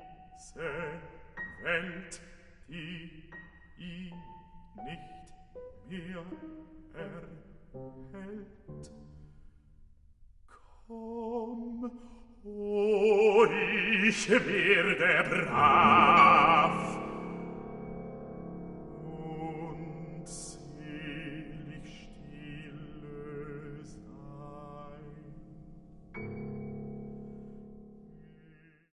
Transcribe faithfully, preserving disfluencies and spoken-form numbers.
Welt, die ihn nicht mehr erhält. Komm, o ich werde brav,